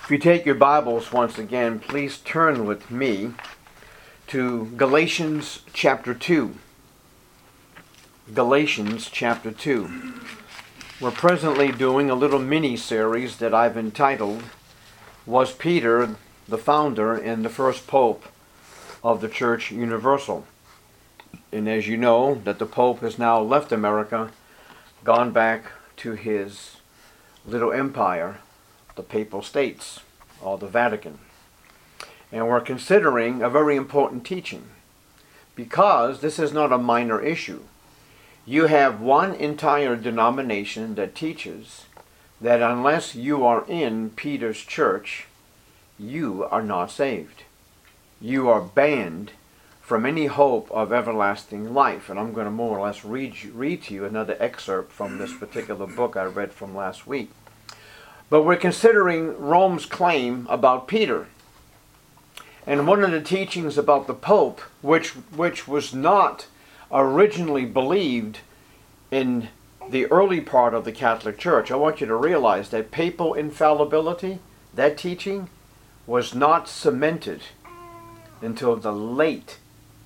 If you take your Bibles once again, please turn with me to Galatians chapter 2. Galatians chapter 2. We're presently doing a little mini-series that I've entitled, Was Peter the Founder and the First Pope of the Church Universal? And as you know, that the Pope has now left America, gone back to his little empire, the Papal States, or the Vatican. And we're considering a very important teaching, because this is not a minor issue. You have one entire denomination that teaches that unless you are in Peter's church, you are not saved. You are banned from any hope of everlasting life. And I'm going to more or less read to you another excerpt from this particular book I read from last week. But we're considering Rome's claim about Peter. And one of the teachings about the Pope, which was not originally believed in the early part of the Catholic Church. I want you to realize that papal infallibility, that teaching, was not cemented until the late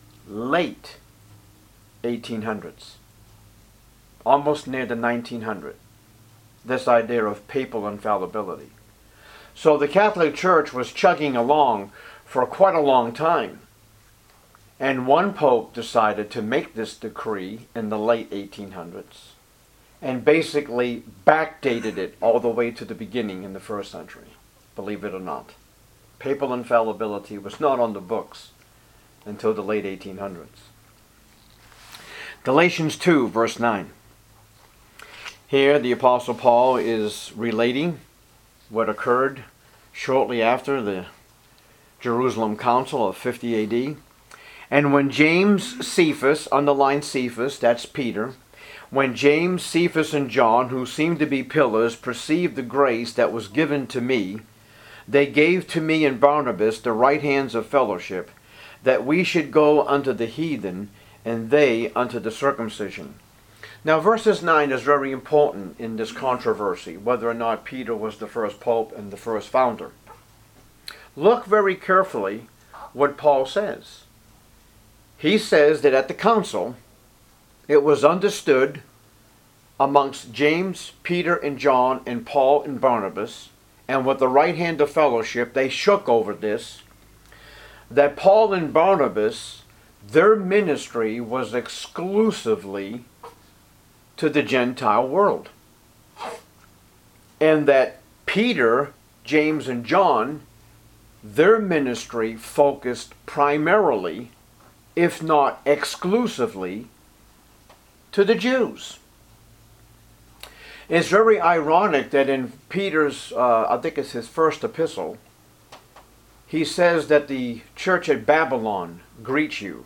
1800s. Almost near the 1900s. This idea of papal infallibility. So the Catholic Church was chugging along for quite a long time. And one pope decided to make this decree in the late 1800s and basically backdated it all the way to the beginning in the first century, believe it or not. Papal infallibility was not on the books until the late 1800s. Galatians 2, verse 9. Here the Apostle Paul is relating what occurred shortly after the Jerusalem Council of 50 AD. And when James, Cephas, underline Cephas, that's Peter, when James, Cephas, and John, who seemed to be pillars, perceived the grace that was given to me, they gave to me and Barnabas the right hands of fellowship, that we should go unto the heathen, and they unto the circumcision. Now, verses 9 is very important in this controversy, whether or not Peter was the first pope and the first founder. Look very carefully what Paul says. He says that at the council, it was understood amongst James, Peter, and John, and Paul and Barnabas, and with the right hand of fellowship, they shook over this, that Paul and Barnabas, their ministry was exclusively to the Gentile world. And that Peter, James, and John, their ministry focused primarily, if not exclusively, to the Jews. It's very ironic that in Peter's, I think it's his first epistle, he says that the church at Babylon greets you.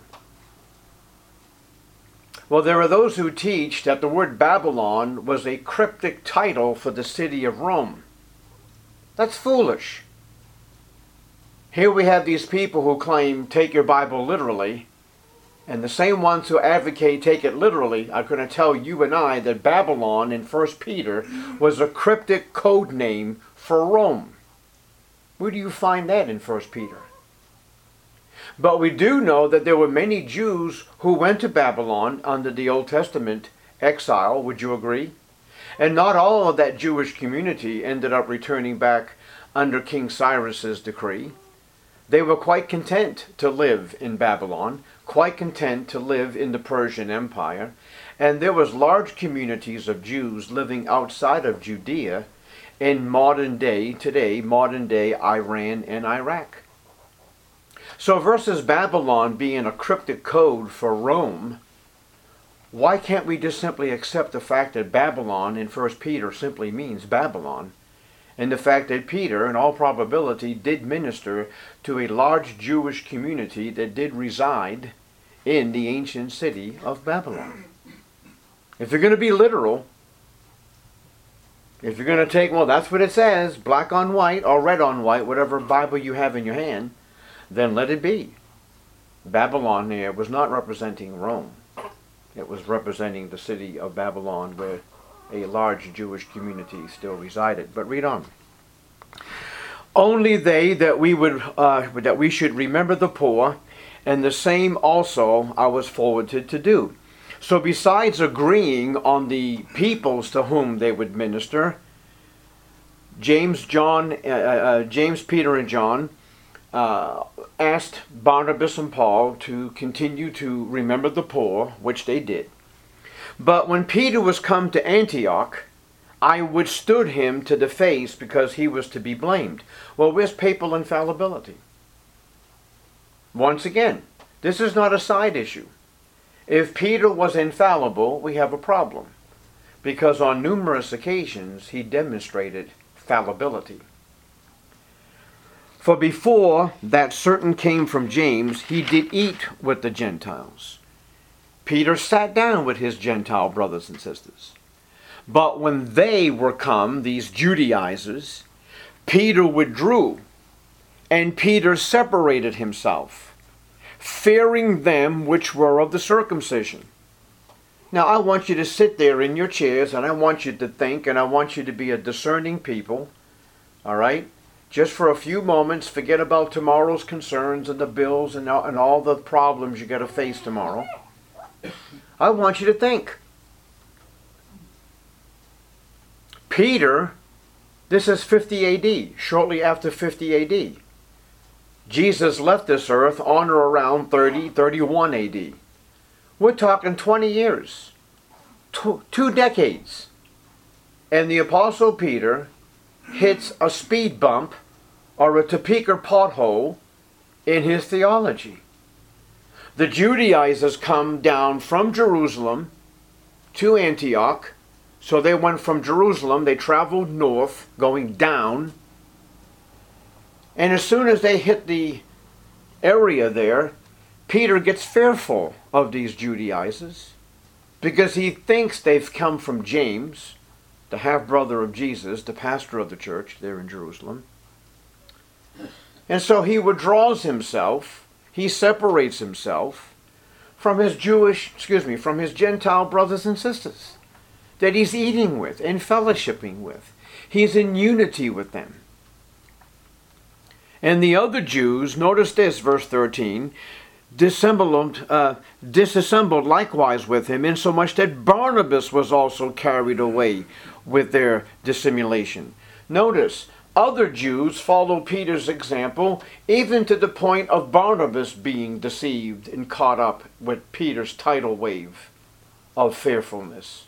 Well, there are those who teach that the word Babylon was a cryptic title for the city of Rome. That's foolish. Here we have these people who claim take your Bible literally, and the same ones who advocate take it literally are going to tell you and I that Babylon in 1 Peter was a cryptic code name for Rome. Where do you find that in 1 Peter? But we do know that there were many Jews who went to Babylon under the Old Testament exile, would you agree? And not all of that Jewish community ended up returning back under King Cyrus's decree. They were quite content to live in Babylon, quite content to live in the Persian Empire, and there was large communities of Jews living outside of Judea in modern day Iran and Iraq. So versus Babylon being a cryptic code for Rome, why can't we just simply accept the fact that Babylon in 1 Peter simply means Babylon, and the fact that Peter, in all probability, did minister to a large Jewish community that did reside in the ancient city of Babylon? If you're going to be literal, if you're going to take, well, that's what it says, black on white or red on white, whatever Bible you have in your hand, then let it be. Babylon here was not representing Rome. It was representing the city of Babylon, where a large Jewish community still resided. But read on. Only they that we should remember the poor, and the same also I was forwarded to do. So besides agreeing on the peoples to whom they would minister, James, Peter, and John asked Barnabas and Paul to continue to remember the poor, which they did. But when Peter was come to Antioch, I withstood him to the face because he was to be blamed. Well, where's papal infallibility? Once again, this is not a side issue. If Peter was infallible, we have a problem, because on numerous occasions he demonstrated fallibility. For before that certain came from James, he did eat with the Gentiles. Peter sat down with his Gentile brothers and sisters. But when they were come, these Judaizers, Peter withdrew, and Peter separated himself, fearing them which were of the circumcision. Now I want you to sit there in your chairs, and I want you to think, and I want you to be a discerning people, all right? Just for a few moments, forget about tomorrow's concerns and the bills and all the problems you got to face tomorrow. I want you to think. Peter, this is 50 AD, shortly after 50 AD. Jesus left this earth on or around 31 AD. We're talking 20 years, 2 decades. And the Apostle Peter hits a speed bump or a Topeka pothole in his theology. The Judaizers come down from Jerusalem to Antioch. So they went from Jerusalem, they traveled north, going down. And as soon as they hit the area there, Peter gets fearful of these Judaizers because he thinks they've come from James, the half-brother of Jesus, the pastor of the church there in Jerusalem. And so he withdraws himself, he separates himself from his from his Gentile brothers and sisters that he's eating with and fellowshipping with. He's in unity with them. And the other Jews, notice this, verse 13, disassembled likewise with him, insomuch that Barnabas was also carried away with their dissimulation. Notice, other Jews follow Peter's example, even to the point of Barnabas being deceived and caught up with Peter's tidal wave of fearfulness.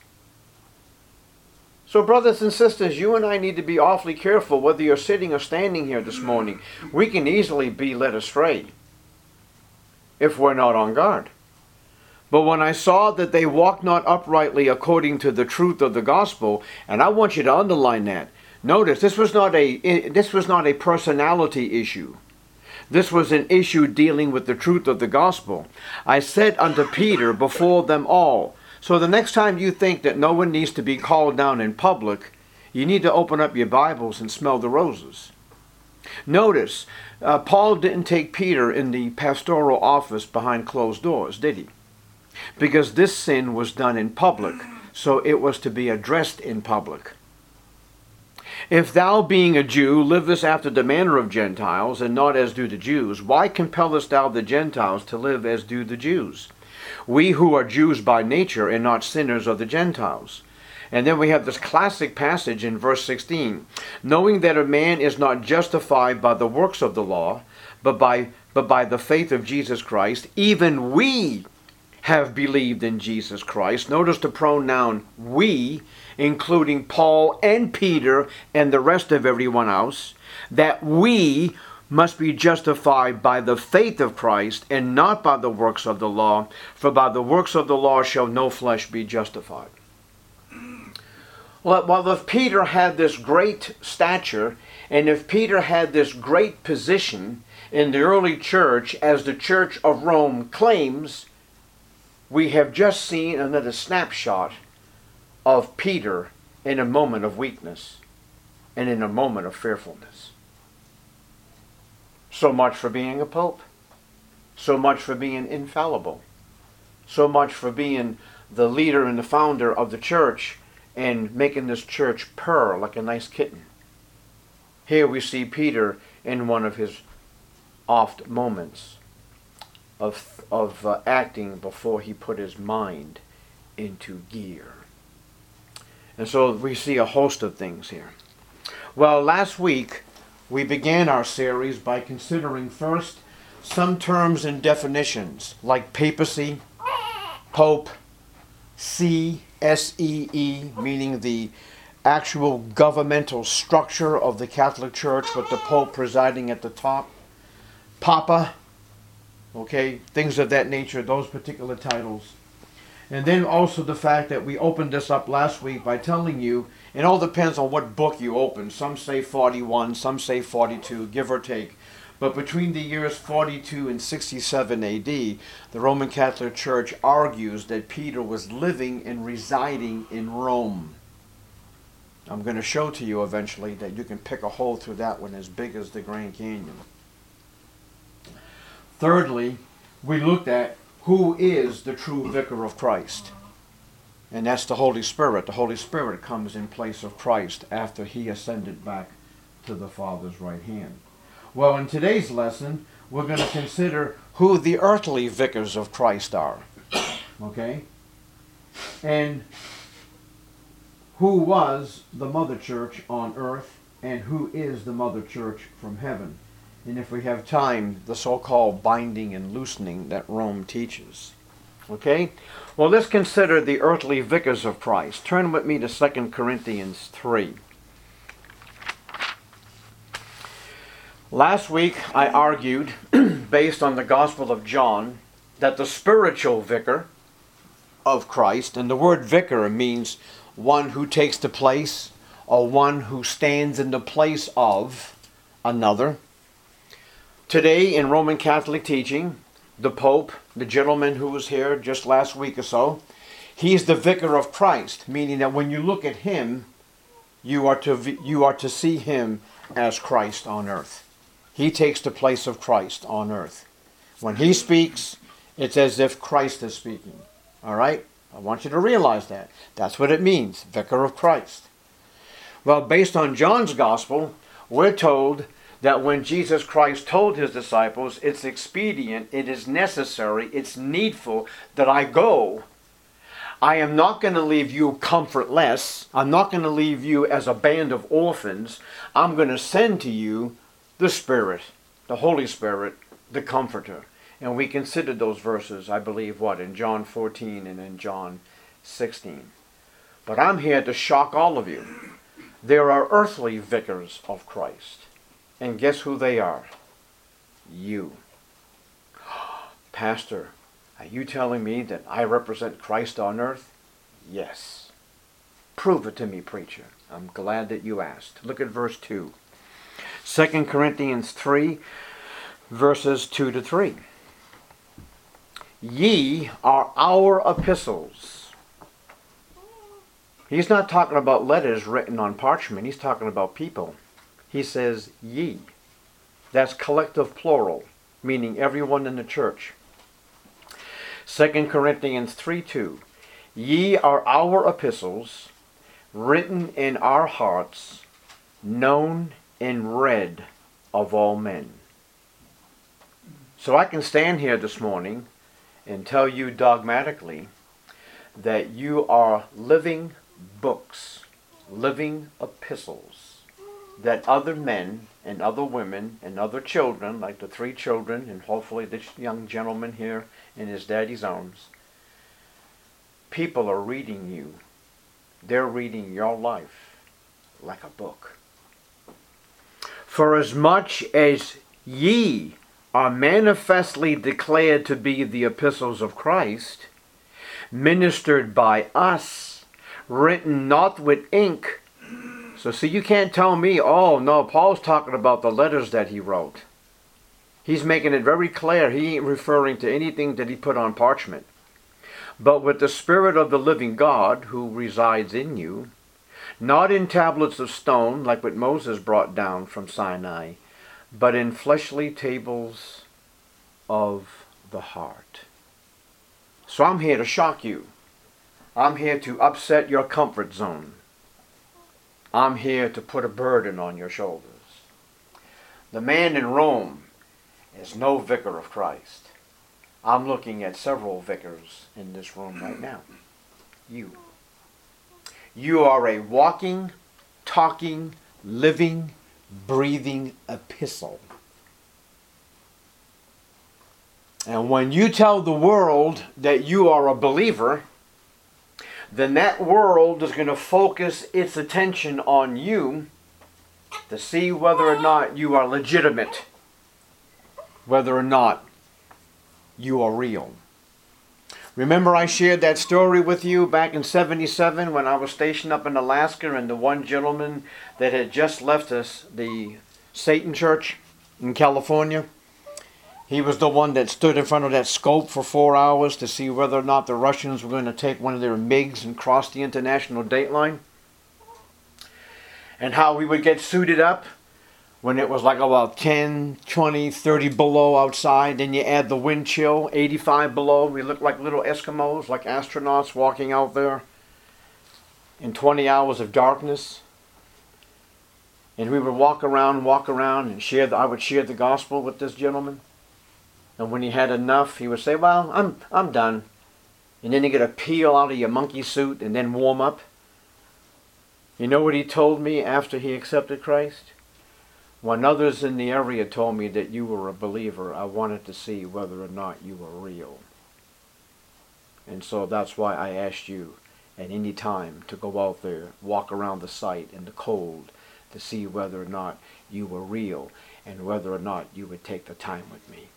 So brothers and sisters, you and I need to be awfully careful whether you're sitting or standing here this morning. We can easily be led astray if we're not on guard. But when I saw that they walked not uprightly according to the truth of the gospel, and I want you to underline that. Notice, this was not a personality issue. This was an issue dealing with the truth of the gospel. I said unto Peter before them all. So the next time you think that no one needs to be called down in public, you need to open up your Bibles and smell the roses. Notice, Paul didn't take Peter in the pastoral office behind closed doors, did he? Because this sin was done in public, so it was to be addressed in public. If thou, being a Jew, livest after the manner of Gentiles, and not as do the Jews, why compellest thou the Gentiles to live as do the Jews? We who are Jews by nature and not sinners of the Gentiles. And then we have this classic passage in verse 16. Knowing that a man is not justified by the works of the law, but by the faith of Jesus Christ, even we have believed in Jesus Christ. Notice the pronoun we, including Paul and Peter and the rest of everyone else, that we must be justified by the faith of Christ and not by the works of the law, for by the works of the law shall no flesh be justified. Well, if Peter had this great stature, and if Peter had this great position in the early church, as the Church of Rome claims, we have just seen another snapshot of Peter in a moment of weakness and in a moment of fearfulness. So much for being a pope. So much for being infallible. So much for being the leader and the founder of the church and making this church purr like a nice kitten. Here we see Peter in one of his oft moments of acting before he put his mind into gear. And so we see a host of things here. Well, last week we began our series by considering first some terms and definitions like papacy, pope, see, S-E-E, meaning the actual governmental structure of the Catholic Church with the Pope presiding at the top, Papa, okay, things of that nature, those particular titles. And then also the fact that we opened this up last week by telling you, it all depends on what book you open. Some say 41, some say 42, give or take. But between the years 42 and 67 AD, the Roman Catholic Church argues that Peter was living and residing in Rome. I'm going to show to you eventually that you can pick a hole through that one as big as the Grand Canyon. Thirdly, we looked at who is the true vicar of Christ. And that's the Holy Spirit. The Holy Spirit comes in place of Christ after he ascended back to the Father's right hand. Well, in today's lesson, we're going to consider who the earthly vicars of Christ are. Okay? And who was the Mother Church on earth, and who is the Mother Church from heaven. And if we have time, the so-called binding and loosening that Rome teaches. Okay? Well, let's consider the earthly vicars of Christ. Turn with me to 2 Corinthians 3. Last week, I argued, based on the Gospel of John, that the spiritual vicar of Christ, and the word vicar means one who takes the place, or one who stands in the place of another. Today, in Roman Catholic teaching, the Pope, the gentleman who was here just last week or so, he's the vicar of Christ, meaning that when you look at him, you are to see him as Christ on earth. He takes the place of Christ on earth. When he speaks, it's as if Christ is speaking. All right? I want you to realize that. That's what it means, vicar of Christ. Well, based on John's gospel, we're told that when Jesus Christ told his disciples, it's expedient, it is necessary, it's needful that I go. I am not going to leave you comfortless. I'm not going to leave you as a band of orphans. I'm going to send to you the Spirit, the Holy Spirit, the Comforter. And we considered those verses, I believe, in John 14 and in John 16. But I'm here to shock all of you. There are earthly vicars of Christ. And guess who they are? You. Pastor, are you telling me that I represent Christ on earth? Yes. Prove it to me, preacher. I'm glad that you asked. Look at verse 2. 2 Corinthians 3, verses 2 to 3. Ye are our epistles. He's not talking about letters written on parchment. He's talking about people. He says ye. That's collective plural, meaning everyone in the church. 2 Corinthians 3:2. Ye are our epistles, written in our hearts, known and read of all men. So I can stand here this morning and tell you dogmatically that you are living books, living epistles, that other men and other women and other children, like the 3 children and hopefully this young gentleman here in his daddy's arms, people are reading you. They're reading your life like a book. For as much as ye are manifestly declared to be the epistles of Christ, ministered by us, written not with ink. So see, you can't tell me, oh no, Paul's talking about the letters that he wrote. He's making it very clear he ain't referring to anything that he put on parchment. But with the Spirit of the living God who resides in you, not in tablets of stone like what Moses brought down from Sinai, but in fleshly tables of the heart. So I'm here to shock you. I'm here to upset your comfort zone. I'm here to put a burden on your shoulders. The man in Rome is no vicar of Christ. I'm looking at several vicars in this room right now. You. You are a walking, talking, living, breathing epistle. And when you tell the world that you are a believer, then that world is going to focus its attention on you to see whether or not you are legitimate, whether or not you are real. Remember I shared that story with you back in '77 when I was stationed up in Alaska, and the one gentleman that had just left us, the Satan Church in California, he was the one that stood in front of that scope for 4 hours to see whether or not the Russians were going to take one of their MiGs and cross the international date line. And how we would get suited up when it was like about 10, 20, 30 below outside. Then you add the wind chill, 85 below. We looked like little Eskimos, like astronauts walking out there in 20 hours of darkness. And we would walk around and I would share the gospel with this gentleman. And when he had enough, he would say, well, I'm done. And then you get a peel out of your monkey suit and then warm up. You know what he told me after he accepted Christ? When others in the area told me that you were a believer, I wanted to see whether or not you were real. And so that's why I asked you at any time to go out there, walk around the site in the cold, to see whether or not you were real and whether or not you would take the time with me.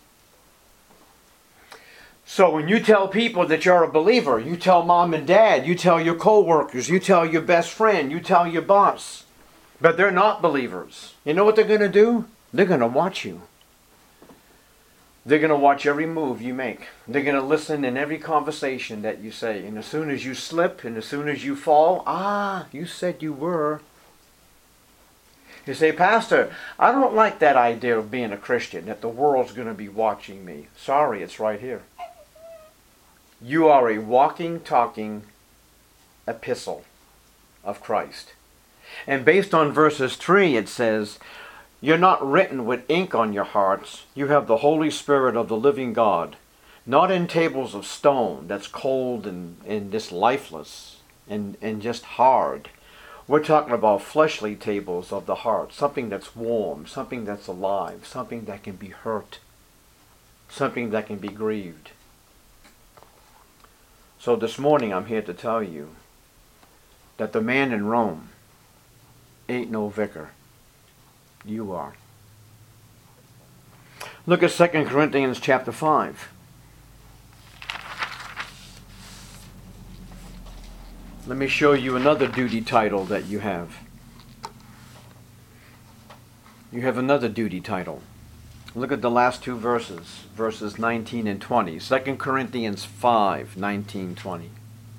So when you tell people that you're a believer, you tell mom and dad, you tell your co-workers, you tell your best friend, you tell your boss, but they're not believers. You know what they're going to do? They're going to watch you. They're going to watch every move you make. They're going to listen in every conversation that you say. And as soon as you slip and as soon as you fall, you said you were. You say, Pastor, I don't like that idea of being a Christian, that the world's going to be watching me. Sorry, it's right here. You are a walking, talking epistle of Christ. And based on verses 3, it says, you're not written with ink on your hearts. You have the Holy Spirit of the living God, not in tables of stone that's cold and just lifeless and just hard. We're talking about fleshly tables of the heart, something that's warm, something that's alive, something that can be hurt, something that can be grieved. So this morning I'm here to tell you that the man in Rome ain't no vicar. You are. Look at 2 Corinthians chapter 5. Let me show you another duty title that you have. You have another duty title. Look at the last two verses, verses 19 and 20. 2 Corinthians 5, 19, 20.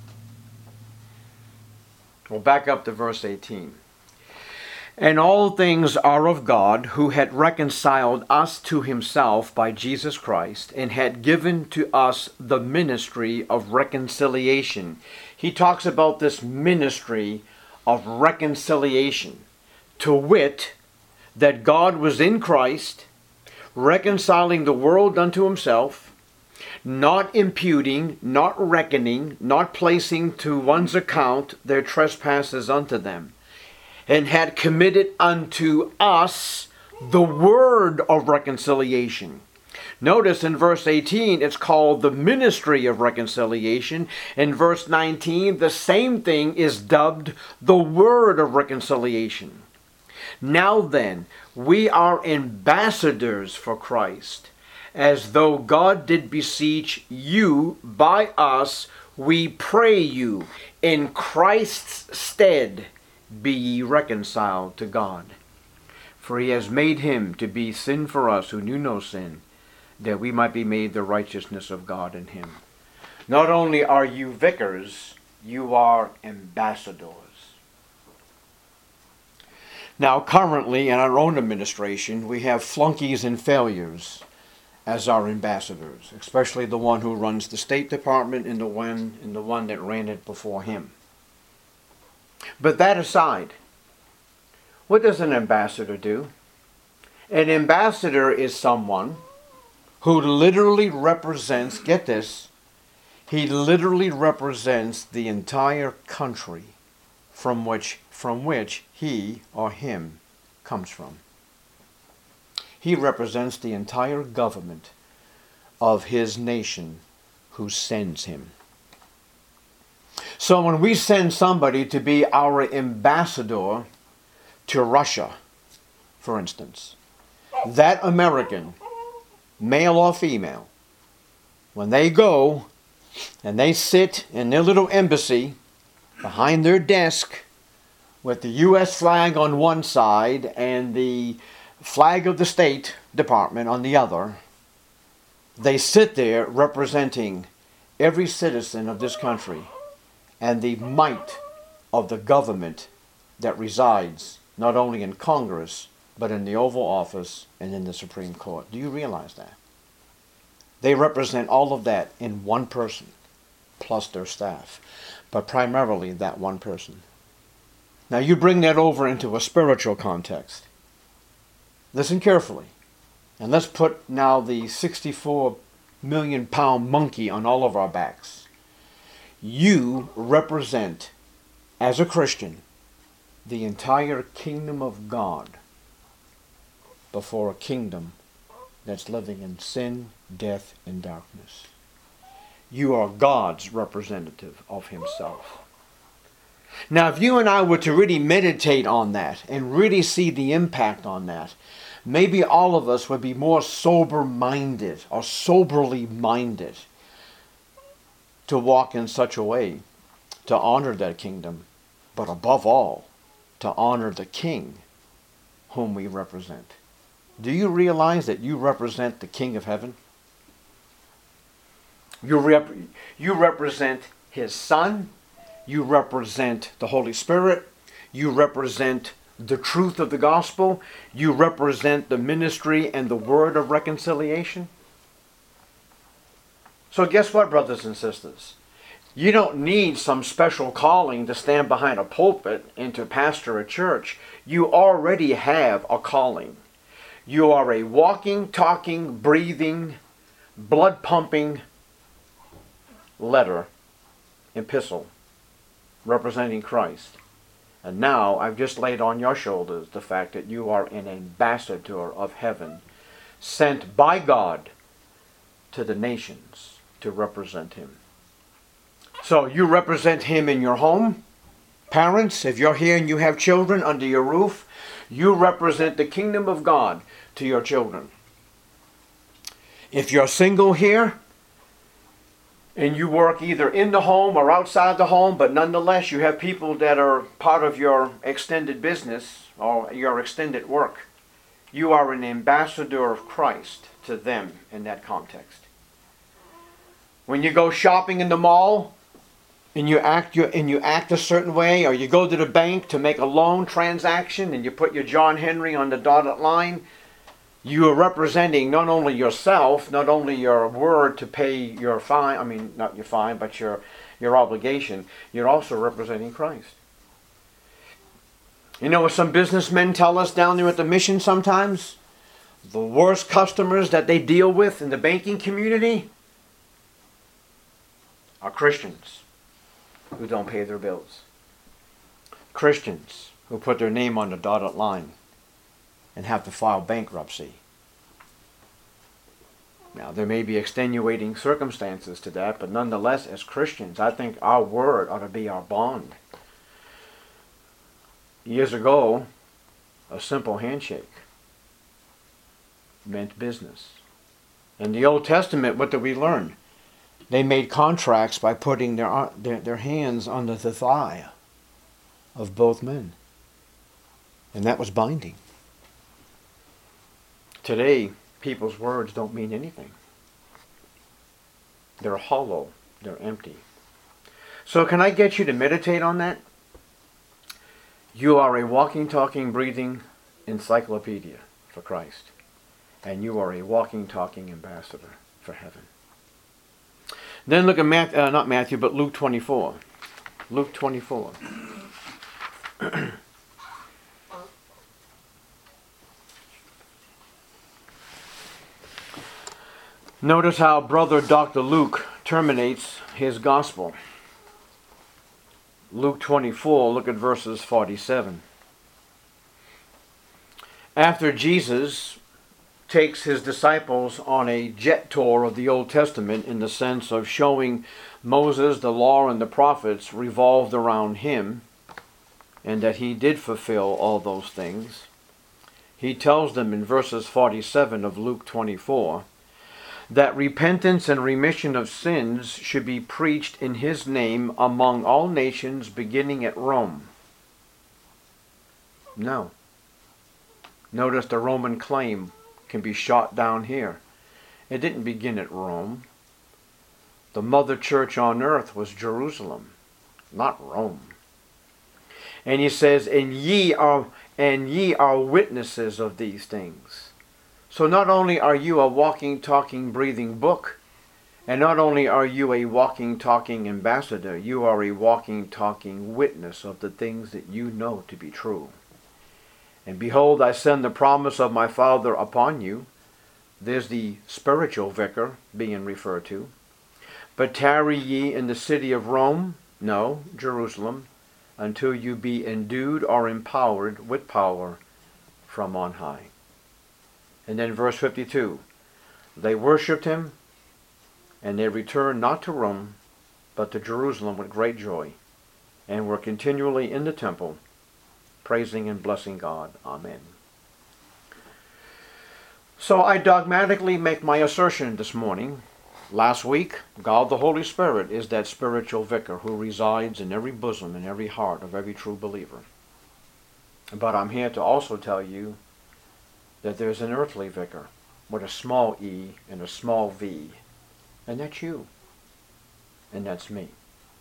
We'll back up to verse 18. And all things are of God, who had reconciled us to himself by Jesus Christ, and had given to us the ministry of reconciliation. He talks about this ministry of reconciliation, to wit, that God was in Christ, reconciling the world unto himself, not imputing, not reckoning, not placing to one's account their trespasses unto them, and had committed unto us the word of reconciliation. Notice in verse 18, it's called the ministry of reconciliation. In verse 19, the same thing is dubbed the word of reconciliation. Now then, we are ambassadors for Christ, as though God did beseech you by us, we pray you, in Christ's stead, be ye reconciled to God. For he has made him to be sin for us who knew no sin, that we might be made the righteousness of God in him. Not only are you vicars, you are ambassadors. Now currently in our own administration, we have flunkies and failures as our ambassadors, especially the one who runs the State Department and the one that ran it before him. But that aside, what does an ambassador do? An ambassador is someone who literally represents, get this, he literally represents the entire country from which he or him comes from. He represents the entire government of his nation who sends him. So when we send somebody to be our ambassador to Russia, for instance, that American, male or female, when they go and they sit in their little embassy behind their desk with the U.S. flag on one side and the flag of the State Department on the other, they sit there representing every citizen of this country and the might of the government that resides not only in Congress, but in the Oval Office and in the Supreme Court. Do you realize that? They represent all of that in one person, plus their staff, but primarily that one person. Now you bring that over into a spiritual context. Listen carefully, and let's put now the 64 million pound monkey on all of our backs. You represent, as a Christian, the entire kingdom of God before a kingdom that's living in sin, death, and darkness. You are God's representative of himself. Now, if you and I were to really meditate on that and really see the impact on that, maybe all of us would be more sober-minded or soberly minded to walk in such a way to honor that kingdom, but above all, to honor the King whom we represent. Do you realize that you represent the King of Heaven? You represent his Son. You represent the Holy Spirit. You represent the truth of the gospel. You represent the ministry and the word of reconciliation. So guess what, brothers and sisters? You don't need some special calling to stand behind a pulpit and to pastor a church. You already have a calling. You are a walking, talking, breathing, blood-pumping letter, epistle, representing Christ. And now I've just laid on your shoulders the fact that you are an ambassador of heaven, sent by God to the nations to represent him. So you represent him in your home. Parents, if you're here and you have children under your roof, you represent the kingdom of God to your children. If you're single here, and you work either in the home or outside the home, but nonetheless you have people that are part of your extended business or your extended work, you are an ambassador of Christ to them in that context. When you go shopping in the mall and you act a certain way, or you go to the bank to make a loan transaction and you put your John Henry on the dotted line, you are representing not only yourself, not only your word to pay your fine, not your fine, but your obligation, you're also representing Christ. You know what some businessmen tell us down there at the mission sometimes? The worst customers that they deal with in the banking community are Christians who don't pay their bills. Christians who put their name on the dotted line and have to file bankruptcy. Now, there may be extenuating circumstances to that, but nonetheless, as Christians, I think our word ought to be our bond. Years ago, a simple handshake meant business. In the Old Testament, what did we learn? They made contracts by putting their hands under the thigh of both men. And that was binding. Today, people's words don't mean anything. They're hollow. They're empty. So can I get you to meditate on that? You are a walking, talking, breathing encyclopedia for Christ. And you are a walking, talking ambassador for heaven. Then look at Luke 24. Luke 24. Notice how Brother Dr. Luke terminates his gospel. Luke 24, look at verses 47. After Jesus takes his disciples on a jet tour of the Old Testament in the sense of showing Moses, the law, and the prophets revolved around him, and that he did fulfill all those things, he tells them in verses 47 of Luke 24 that repentance and remission of sins should be preached in his name among all nations, beginning at Rome. No. Notice the Roman claim can be shot down here. It didn't begin at Rome. The mother church on earth was Jerusalem, not Rome. And he says, and ye are witnesses of these things. So not only are you a walking, talking, breathing book, and not only are you a walking, talking ambassador, you are a walking, talking witness of the things that you know to be true. And behold, I send the promise of my Father upon you. There's the spiritual vicar being referred to. But tarry ye in the city of Rome, no, Jerusalem, until you be endued or empowered with power from on high. And then verse 52, they worshipped him, and they returned not to Rome, but to Jerusalem with great joy, and were continually in the temple, praising and blessing God. Amen. So I dogmatically make my assertion this morning. Last week, God the Holy Spirit is that spiritual vicar who resides in every bosom and every heart of every true believer. But I'm here to also tell you that there's an earthly vicar with a small e and a small v, and that's you, and that's me.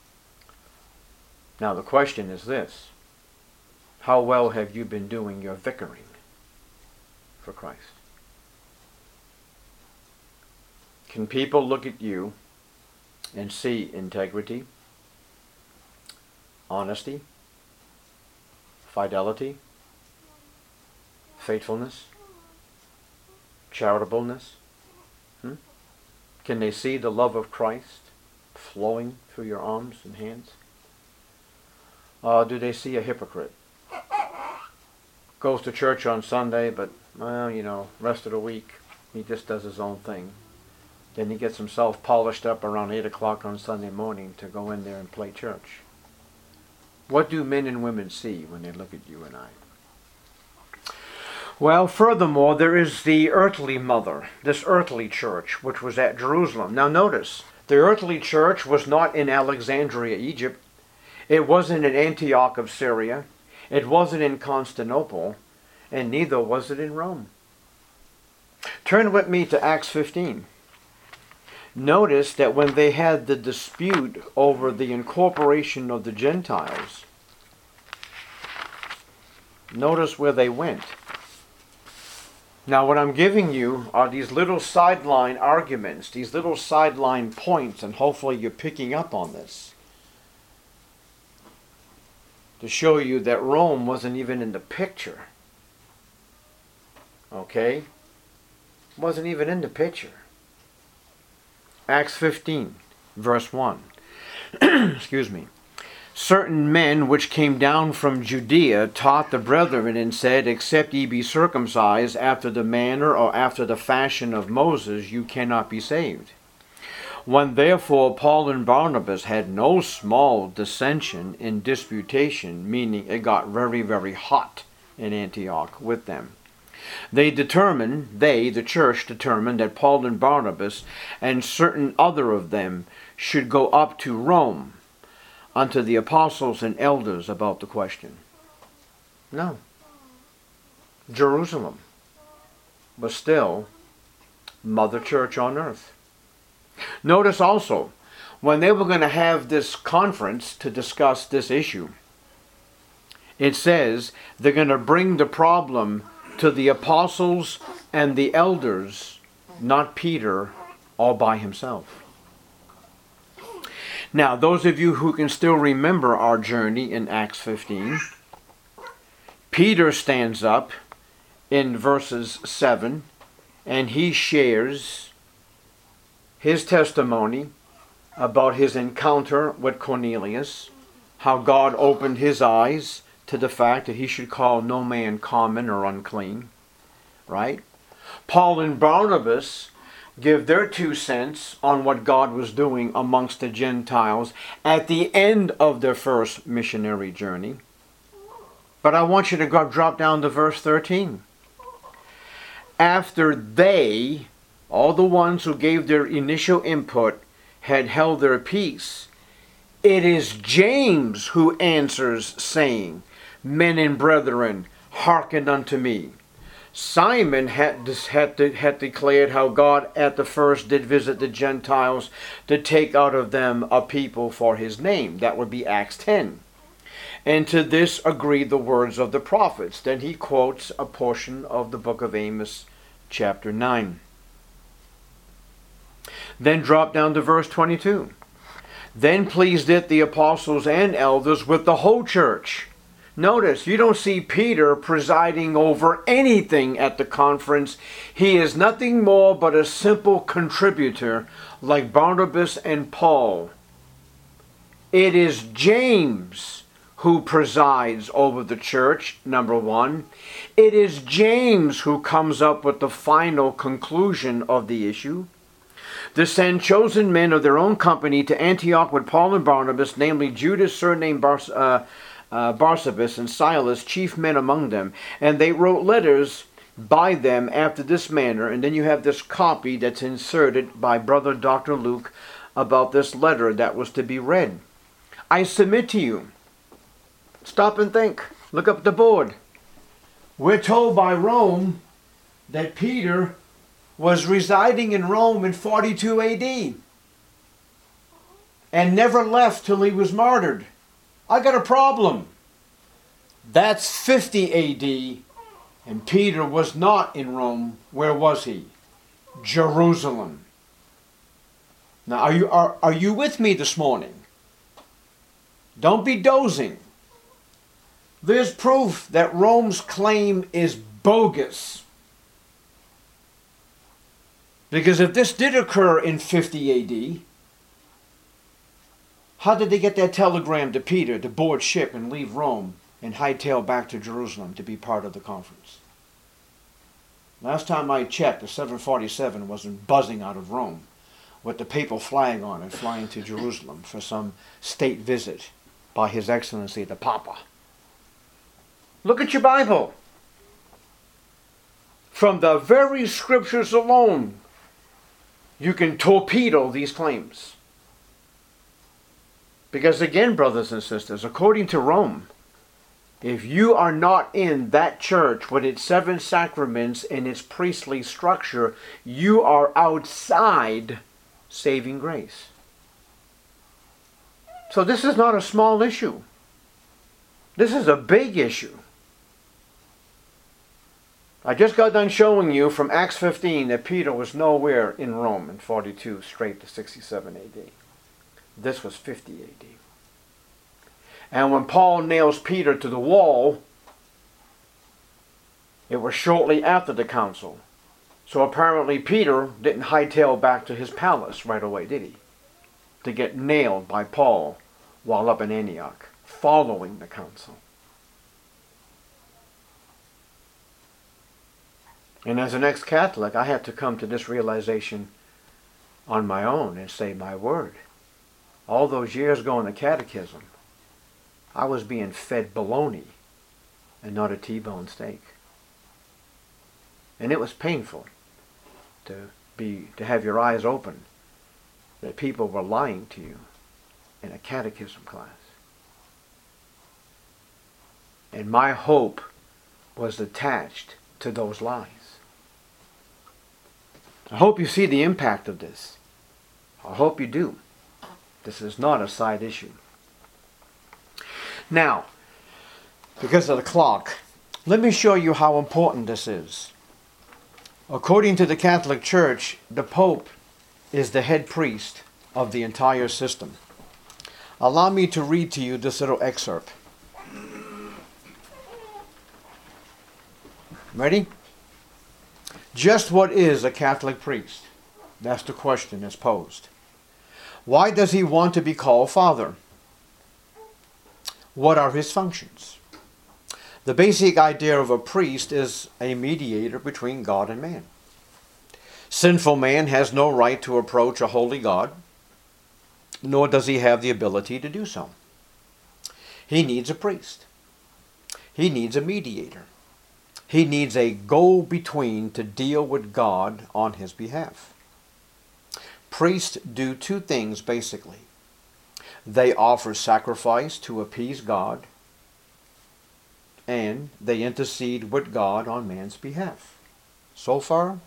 Now the question is this: how well have you been doing your vicaring for Christ? Can people look at you and see integrity, honesty, fidelity, faithfulness, charitableness? Can they see the love of Christ flowing through your arms and hands? Do they see a hypocrite? Goes to church on Sunday, but, rest of the week, he just does his own thing. Then he gets himself polished up around 8 o'clock on Sunday morning to go in there and play church. What do men and women see when they look at you and I? Well, furthermore, there is the earthly mother, this earthly church, which was at Jerusalem. Now notice, the earthly church was not in Alexandria, Egypt. It wasn't in Antioch of Syria. It wasn't in Constantinople. And neither was it in Rome. Turn with me to Acts 15. Notice that when they had the dispute over the incorporation of the Gentiles, notice where they went. Now what I'm giving you are these little sideline arguments, these little sideline points, and hopefully you're picking up on this, to show you that Rome wasn't even in the picture. Okay? Wasn't even in the picture. Acts 15, verse 1. Excuse me. Certain men which came down from Judea taught the brethren and said, except ye be circumcised after the manner or after the fashion of Moses, you cannot be saved. When therefore Paul and Barnabas had no small dissension in disputation, meaning it got very, very hot in Antioch with them, the church determined that Paul and Barnabas and certain other of them should go up to Rome unto the apostles and elders about the question. No. Jerusalem was still Mother Church on earth. Notice also, when they were going to have this conference to discuss this issue, it says they're going to bring the problem to the apostles and the elders, not Peter all by himself. Now, those of you who can still remember our journey in Acts 15, Peter stands up in verses 7 and he shares his testimony about his encounter with Cornelius, how God opened his eyes to the fact that he should call no man common or unclean, right? Paul and Barnabas give their 2 cents on what God was doing amongst the Gentiles at the end of their first missionary journey. But I want you to drop down to verse 13. After they, all the ones who gave their initial input, had held their peace, it is James who answers, saying, Men and brethren, hearken unto me. Simon had declared how God at the first did visit the Gentiles to take out of them a people for his name. That would be Acts 10. And to this agreed the words of the prophets. Then he quotes a portion of the book of Amos, chapter 9. Then drop down to verse 22. Then pleased it the apostles and elders with the whole church. Notice, you don't see Peter presiding over anything at the conference. He is nothing more but a simple contributor like Barnabas and Paul. It is James who presides over the church, number one. It is James who comes up with the final conclusion of the issue. To send chosen men of their own company to Antioch with Paul and Barnabas, namely Judas, surnamed Barsabas, and Silas, chief men among them. And they wrote letters by them after this manner. And then you have this copy that's inserted by Brother Dr. Luke about this letter that was to be read. I submit to you. Stop and think. Look up the board. We're told by Rome that Peter was residing in Rome in 42 AD and never left till he was martyred. I got a problem. That's 50 AD, and Peter was not in Rome. Where was he? Jerusalem. Now, are you with me this morning? Don't be dozing. There's proof that Rome's claim is bogus. Because if this did occur in 50 AD, how did they get that telegram to Peter to board ship and leave Rome and hightail back to Jerusalem to be part of the conference? Last time I checked, the 747 wasn't buzzing out of Rome with the papal flag on it, flying to Jerusalem for some state visit by His Excellency the Papa. Look at your Bible. From the very scriptures alone, you can torpedo these claims. Because again, brothers and sisters, according to Rome, if you are not in that church with its 7 sacraments and its priestly structure, you are outside saving grace. So this is not a small issue. This is a big issue. I just got done showing you from Acts 15 that Peter was nowhere in Rome in 42 straight to 67 AD. This was 50 AD. And when Paul nails Peter to the wall, it was shortly after the council. So apparently Peter didn't hightail back to his palace right away, did he? To get nailed by Paul while up in Antioch, following the council. And as an ex-Catholic, I had to come to this realization on my own and say, my word, all those years going to catechism, I was being fed bologna and not a T-bone steak. And it was painful to have your eyes open that people were lying to you in a catechism class. And my hope was attached to those lies. I hope you see the impact of this. I hope you do. This is not a side issue. Now, because of the clock, let me show you how important this is. According to the Catholic Church, the Pope is the head priest of the entire system. Allow me to read to you this little excerpt. Ready? Just what is a Catholic priest? That's the question that's posed. Why does he want to be called Father? What are his functions? The basic idea of a priest is a mediator between God and man. Sinful man has no right to approach a holy God, nor does he have the ability to do so. He needs a priest. He needs a mediator. He needs a go-between to deal with God on his behalf. Priests do two things basically. They offer sacrifice to appease God, and they intercede with God on man's behalf. So far,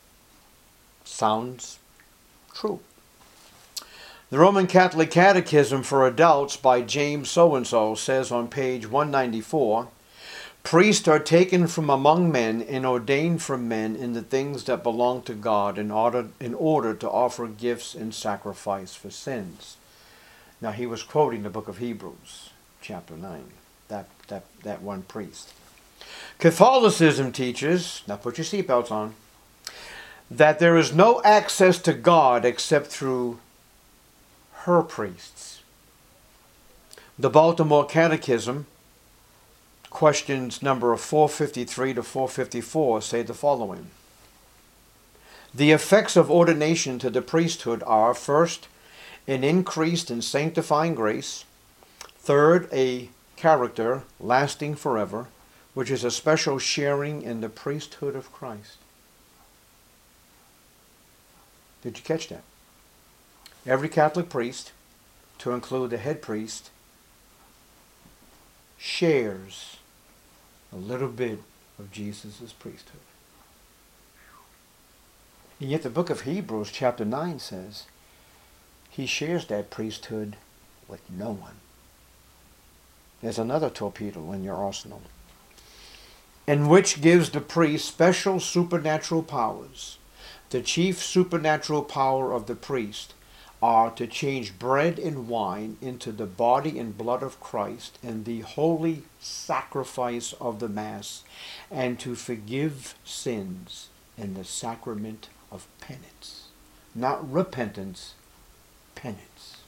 sounds true. The Roman Catholic Catechism for Adults by James So-and-so says on page 194, priests are taken from among men and ordained from men in the things that belong to God in order to offer gifts and sacrifice for sins. Now he was quoting the book of Hebrews, chapter 9, that one priest. Catholicism teaches, now put your seatbelts on, that there is no access to God except through her priests. The Baltimore Catechism, questions number 453 to 454, say the following. The effects of ordination to the priesthood are, first, an increase in sanctifying grace, third, a character lasting forever, which is a special sharing in the priesthood of Christ. Did you catch that? Every Catholic priest, to include the head priest, shares a little bit of Jesus' priesthood. And yet the book of Hebrews chapter 9 says he shares that priesthood with no one. There's another torpedo in your arsenal. And which gives the priest special supernatural powers. The chief supernatural power of the priest are to change bread and wine into the body and blood of Christ and the holy sacrifice of the Mass, and to forgive sins in the sacrament of penance. Not repentance, penance.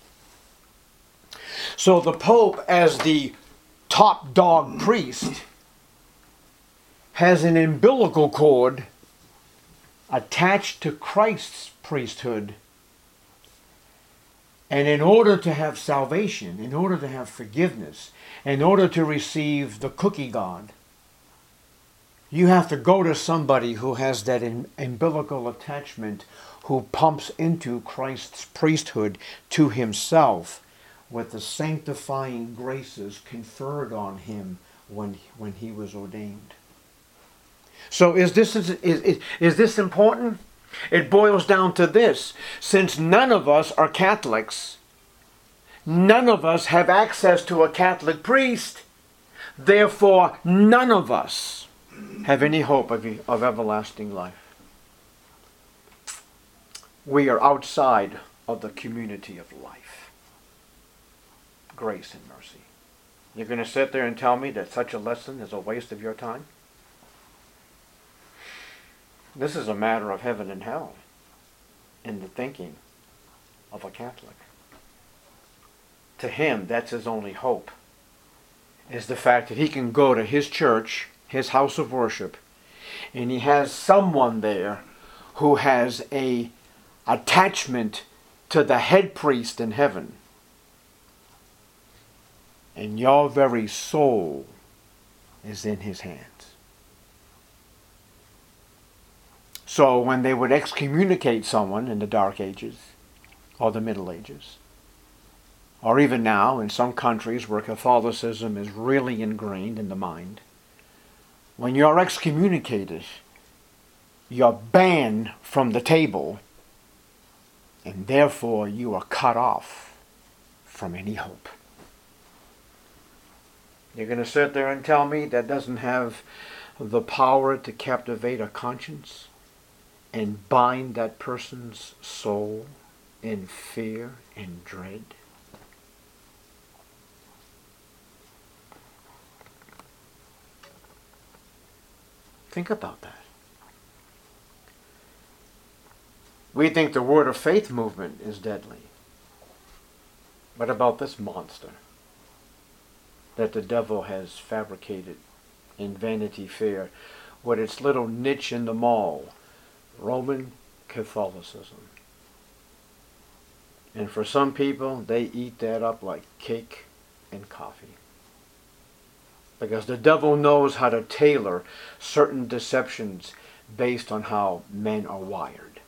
So the Pope, as the top dog priest, has an umbilical cord attached to Christ's priesthood. And in order to have salvation, in order to have forgiveness, in order to receive the cookie God, you have to go to somebody who has that umbilical attachment, who pumps into Christ's priesthood to himself with the sanctifying graces conferred on him when he was ordained. So is this important? It boils down to this. Since none of us are Catholics, none of us have access to a Catholic priest, therefore none of us have any hope of everlasting life. We are outside of the community of life. Grace and mercy. You're going to sit there and tell me that such a lesson is a waste of your time? This is a matter of heaven and hell in the thinking of a Catholic. To him, that's his only hope, is the fact that he can go to his church, his house of worship, and he has someone there who has a attachment to the head priest in heaven. And your very soul is in his hands. So when they would excommunicate someone in the Dark Ages or the Middle Ages, or even now in some countries where Catholicism is really ingrained in the mind, when you're excommunicated, you're banned from the table, and therefore you are cut off from any hope. You're going to sit there and tell me that doesn't have the power to captivate a conscience and bind that person's soul in fear and dread? Think about that. We think the Word of Faith movement is deadly. What about this monster that the devil has fabricated in Vanity Fair with its little niche in the mall? Roman Catholicism. And for some people, they eat that up like cake and coffee. Because the devil knows how to tailor certain deceptions based on how men are wired.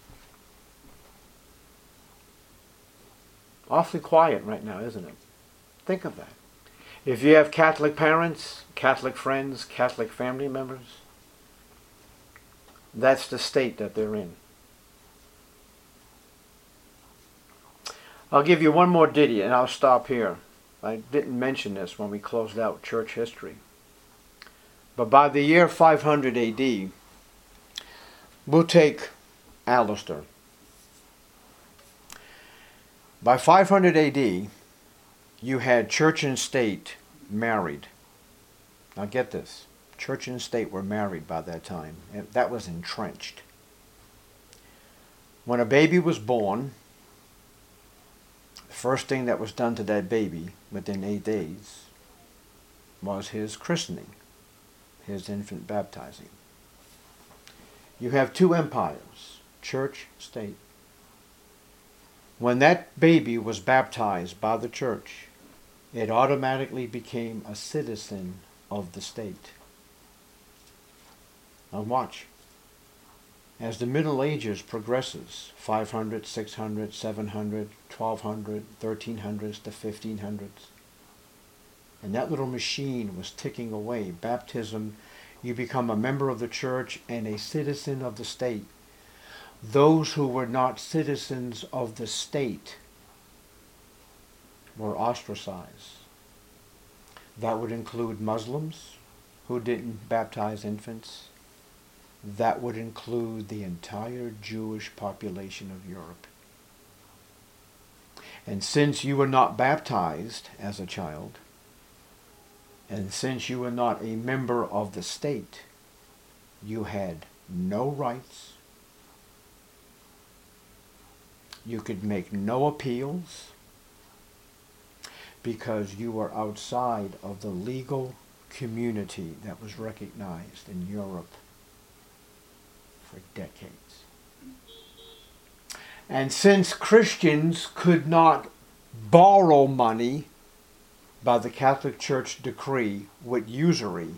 Awfully quiet right now, isn't it? Think of that. If you have Catholic parents, Catholic friends, Catholic family members, that's the state that they're in. I'll give you one more ditty and I'll stop here. I didn't mention this when we closed out church history. But by the year 500 AD, we'll take Alistair. By 500 AD, you had church and state married. Now get this. Church and state were married by that time. That was entrenched. When a baby was born, the first thing that was done to that baby within 8 days was his christening, his infant baptizing. You have two empires, church, state. When that baby was baptized by the church, it automatically became a citizen of the state. Now watch. As the Middle Ages progresses, 500, 600, 700, 1200, 1300s to 1500s, and that little machine was ticking away. Baptism, you become a member of the church and a citizen of the state. Those who were not citizens of the state were ostracized. That would include Muslims who didn't baptize infants. That would include the entire Jewish population of Europe. And since you were not baptized as a child, and since you were not a member of the state, you had no rights. You could make no appeals because you were outside of the legal community that was recognized in Europe for decades. And since Christians could not borrow money by the Catholic Church decree with usury,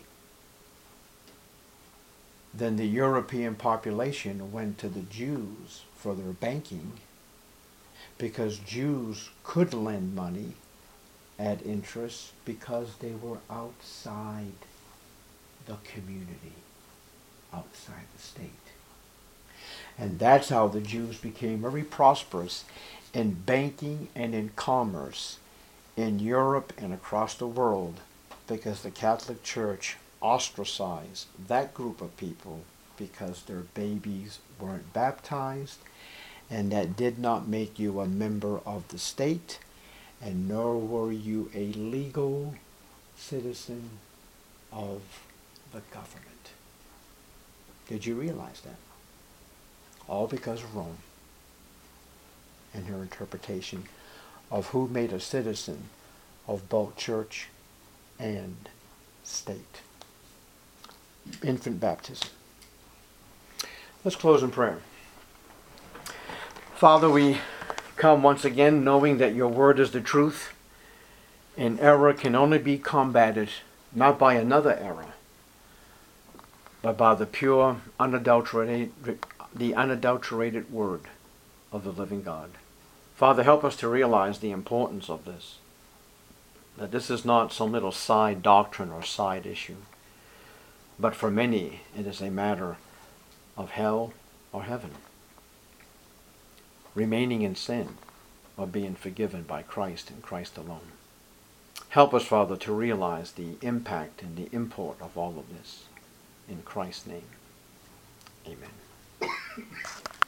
then the European population went to the Jews for their banking, because Jews could lend money at interest because they were outside the community, outside the state. And that's how the Jews became very prosperous in banking and in commerce in Europe and across the world, because the Catholic Church ostracized that group of people because their babies weren't baptized, and that did not make you a member of the state, and nor were you a legal citizen of the government. Did you realize that? All because of Rome and her interpretation of who made a citizen of both church and state. Infant baptism. Let's close in prayer. Father, we come once again knowing that your word is the truth, and error can only be combated not by another error, but by the pure, unadulterated word of the living God. Father, help us to realize the importance of this, that this is not some little side doctrine or side issue, but for many it is a matter of hell or heaven, remaining in sin or being forgiven by Christ and Christ alone. Help us, Father, to realize the impact and the import of all of this. In Christ's name, amen.